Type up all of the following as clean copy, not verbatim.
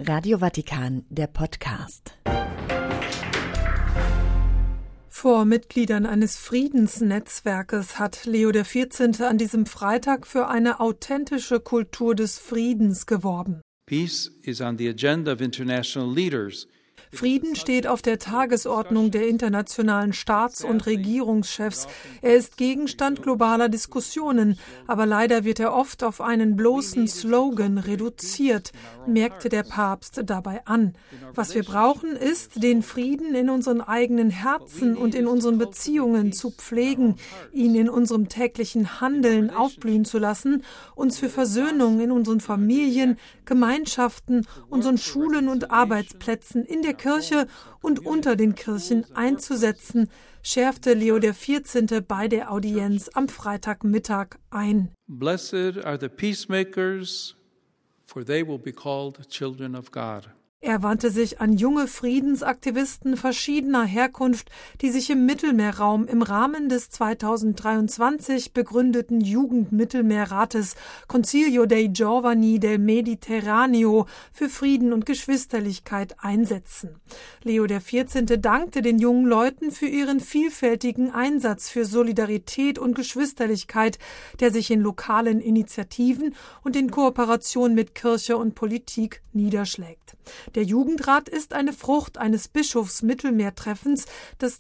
Radio Vatikan, der Podcast. Vor Mitgliedern eines Friedensnetzwerkes hat Leo XIV. An diesem Freitag für eine authentische Kultur des Friedens geworben. Peace is on the agenda of international leaders. Frieden steht auf der Tagesordnung der internationalen Staats- und Regierungschefs. Er ist Gegenstand globaler Diskussionen, aber leider wird er oft auf einen bloßen Slogan reduziert, merkte der Papst dabei an. Was wir brauchen, ist, den Frieden in unseren eigenen Herzen und in unseren Beziehungen zu pflegen, ihn in unserem täglichen Handeln aufblühen zu lassen, uns für Versöhnung in unseren Familien, Gemeinschaften, unseren Schulen und Arbeitsplätzen, in der Kirche und unter den Kirchen einzusetzen, schärfte Leo XIV. Bei der Audienz am Freitagmittag ein. Blessed are the peacemakers, for they will be called children of God. Er wandte sich an junge Friedensaktivisten verschiedener Herkunft, die sich im Mittelmeerraum im Rahmen des 2023 begründeten Jugendmittelmeerrates Concilio dei Giovani del Mediterraneo für Frieden und Geschwisterlichkeit einsetzen. Leo XIV. Dankte den jungen Leuten für ihren vielfältigen Einsatz für Solidarität und Geschwisterlichkeit, der sich in lokalen Initiativen und in Kooperation mit Kirche und Politik niederschlägt. Der Jugendrat ist eine Frucht eines Bischofs-Mittelmeertreffens, das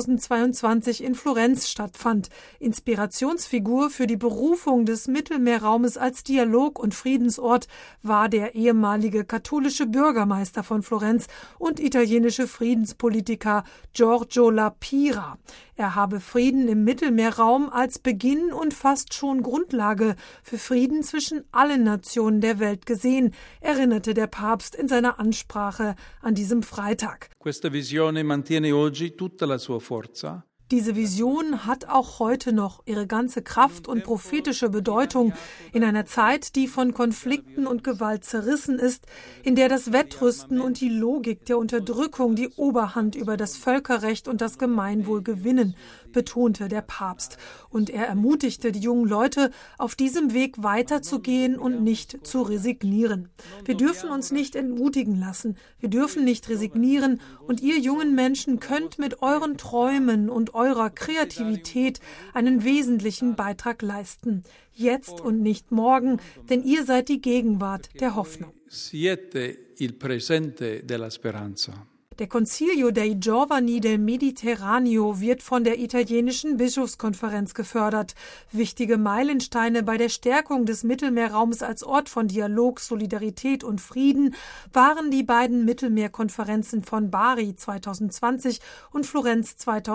2022 in Florenz stattfand. Inspirationsfigur für die Berufung des Mittelmeerraumes als Dialog- und Friedensort war der ehemalige katholische Bürgermeister von Florenz und italienische Friedenspolitiker Giorgio La Pira. Er habe Frieden im Mittelmeerraum als Beginn und fast schon Grundlage für Frieden zwischen allen Nationen der Welt gesehen, erinnerte der Papst in seiner Ansprache an diesem Freitag. Questa visione mantiene oggi tutta la sua forza. Diese Vision hat auch heute noch ihre ganze Kraft und prophetische Bedeutung in einer Zeit, die von Konflikten und Gewalt zerrissen ist, in der das Wettrüsten und die Logik der Unterdrückung die Oberhand über das Völkerrecht und das Gemeinwohl gewinnen, betonte der Papst. Und er ermutigte die jungen Leute, auf diesem Weg weiterzugehen und nicht zu resignieren. Wir dürfen uns nicht entmutigen lassen, wir dürfen nicht resignieren und ihr jungen Menschen könnt mit euren Träumen und eurer Kreativität einen wesentlichen Beitrag leisten. Jetzt und nicht morgen, denn ihr seid die Gegenwart der Hoffnung. Siete il presente della speranza. Der Concilio dei Giovani del Mediterraneo wird von der italienischen Bischofskonferenz gefördert. Wichtige Meilensteine bei der Stärkung des Mittelmeerraums als Ort von Dialog, Solidarität und Frieden waren die beiden Mittelmeerkonferenzen von Bari 2020 und Florenz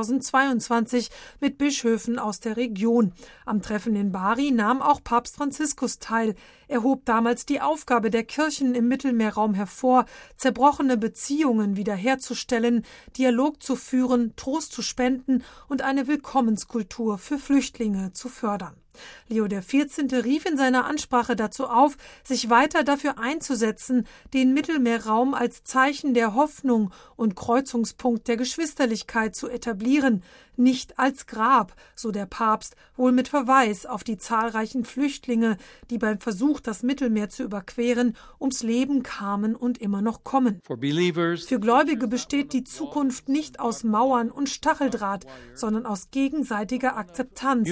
2022 mit Bischöfen aus der Region. Am Treffen in Bari nahm auch Papst Franziskus teil. Er hob damals die Aufgabe der Kirchen im Mittelmeerraum hervor, zerbrochene Beziehungen wiederherzustellen, Dialog zu führen, Trost zu spenden und eine Willkommenskultur für Flüchtlinge zu fördern. Leo XIV. Rief in seiner Ansprache dazu auf, sich weiter dafür einzusetzen, den Mittelmeerraum als Zeichen der Hoffnung und Kreuzungspunkt der Geschwisterlichkeit zu etablieren, nicht als Grab, so der Papst, wohl mit Verweis auf die zahlreichen Flüchtlinge, die beim Versuch, das Mittelmeer zu überqueren, ums Leben kamen und immer noch kommen. Für Gläubige besteht die Zukunft nicht aus Mauern und Stacheldraht, sondern aus gegenseitiger Akzeptanz,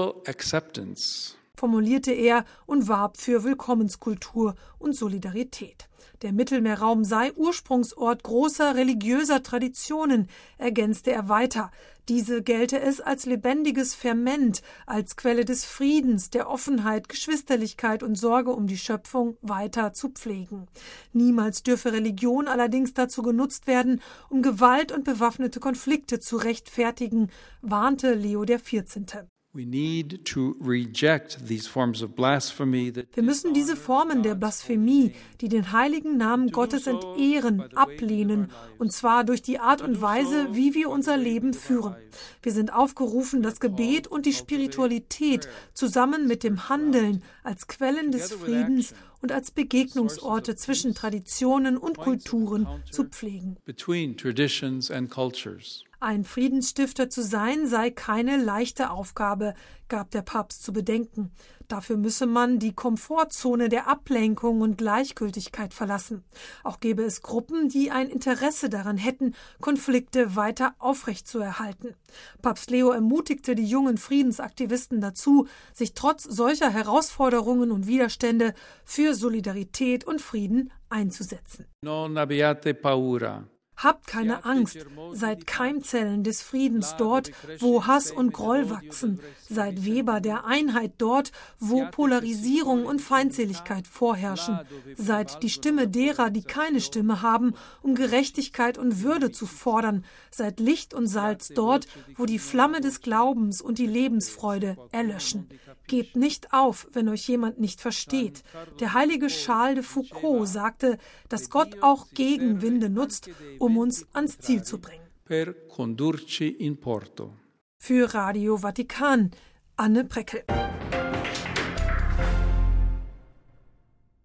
formulierte er und warb für Willkommenskultur und Solidarität. Der Mittelmeerraum sei Ursprungsort großer religiöser Traditionen, ergänzte er weiter. Diese gelte es als lebendiges Ferment, als Quelle des Friedens, der Offenheit, Geschwisterlichkeit und Sorge um die Schöpfung weiter zu pflegen. Niemals dürfe Religion allerdings dazu genutzt werden, um Gewalt und bewaffnete Konflikte zu rechtfertigen, warnte Leo XIV. Wir müssen diese Formen der Blasphemie, die den heiligen Namen Gottes entehren, ablehnen, und zwar durch die Art und Weise, wie wir unser Leben führen. Wir sind aufgerufen, das Gebet und die Spiritualität zusammen mit dem Handeln als Quellen des Friedens und als Begegnungsorte zwischen Traditionen und Kulturen zu pflegen. Ein Friedensstifter zu sein, sei keine leichte Aufgabe, gab der Papst zu bedenken. Dafür müsse man die Komfortzone der Ablenkung und Gleichgültigkeit verlassen. Auch gäbe es Gruppen, die ein Interesse daran hätten, Konflikte weiter aufrechtzuerhalten. Papst Leo ermutigte die jungen Friedensaktivisten dazu, sich trotz solcher Herausforderungen und Widerstände für Solidarität und Frieden einzusetzen. Non abbiate paura. Habt keine Angst, seid Keimzellen des Friedens dort, wo Hass und Groll wachsen, seid Weber der Einheit dort, wo Polarisierung und Feindseligkeit vorherrschen, seid die Stimme derer, die keine Stimme haben, um Gerechtigkeit und Würde zu fordern, seid Licht und Salz dort, wo die Flamme des Glaubens und die Lebensfreude erlöschen. Gebt nicht auf, wenn euch jemand nicht versteht. Der heilige Charles de Foucault sagte, dass Gott auch Gegenwinde nutzt, um uns ans Ziel zu bringen. Per condurci in porto. Für Radio Vatikan, Anne Preckel.